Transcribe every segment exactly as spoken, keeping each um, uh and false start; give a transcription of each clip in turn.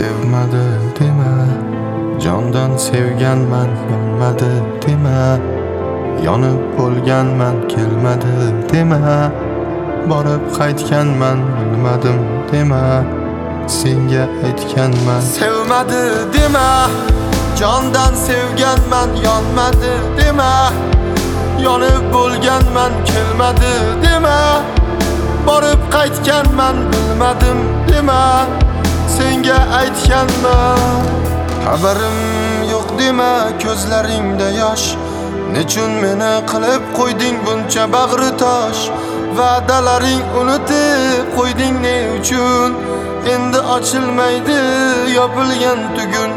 sevmadi dema, jondan sevganman yonmadi dema, yonib bo'lganman kelmadi dema, borib qaytganman bilmadim dema, senga aytganman sevmadi dema, jondan sevganman yonmadi dema, yonib bo'lganman kelmadi dema, borib qaytganman bilmadim dema, senga aytganman. Xabarim yo'q dema, ko'zlaringda yosh, nechun meni qilib qo'yding buncha bag'ri tosh, va'dalaring unutib qo'yding ne uchun, endi ochilmaydi yopilgan tugun.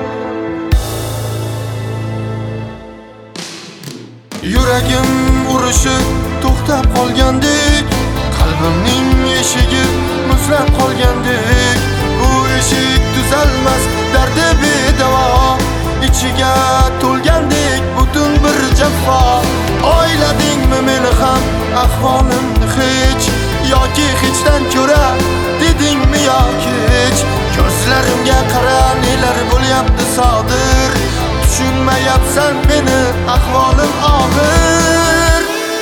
Yuragim urishi to'xtab qolgandek, qalbimning eshigi muzlab qolgandek, bu eshik tuzalmas dardi bedavo, ichiga to'lgandek butun bir jafo. O'yladingmi meni ham ahvolimni hech, yoki hechdan ko'ra dedingmi yoki hech? Ko'zlarimga qara, nelar bo'lyapti sodir, tushunmayapsan meni, ahvolim og'ir.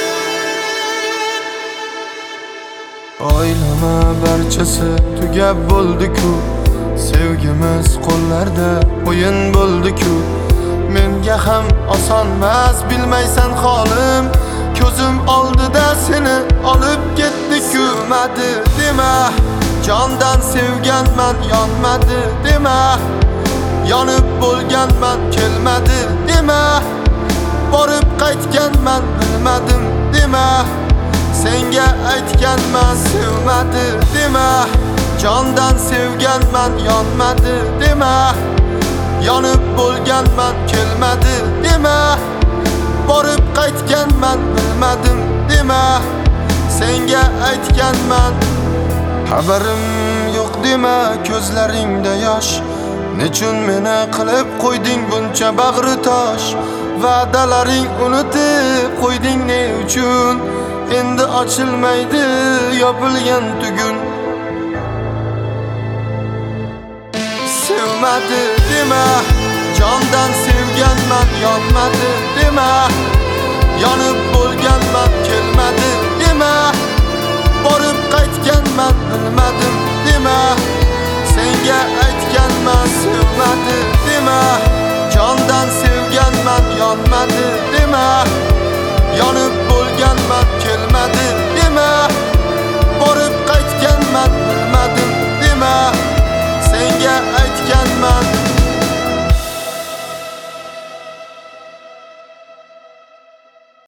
Oylama barchasi tugab bo'ldi-ku, sevgimiz qo'llarda o'yin bo'ldi-ku, menga ham osonmas bilmaysan holim, ko'zim oldida seni olib ketdi-ku. Sevmadi dema, jondan sevganman yonmadi dema, yonib bo'lganman kelmadi dema, borib qaytganman bilmadim dema, senga aytganman sevmadi dema, jondan sevganman yonmadi dema, yonib bo'lganman kelmadi dema, borib qaytganman bilmadim dema, senga aytganman. Xabarim yo'q dema, ko'zlaringda yosh, nechun meni qilib qo'yding buncha bag'ri tosh, va'dalaring unutib qo'yding ne uchun, endi ochilmaydi yopilgan tugun. Sevmadi dema, jondan sevganman yonmadi dema, yonib bo'lganman kelmadi dema, borib qaytganman bilmadim dema, senga aytganman sevmadi dema.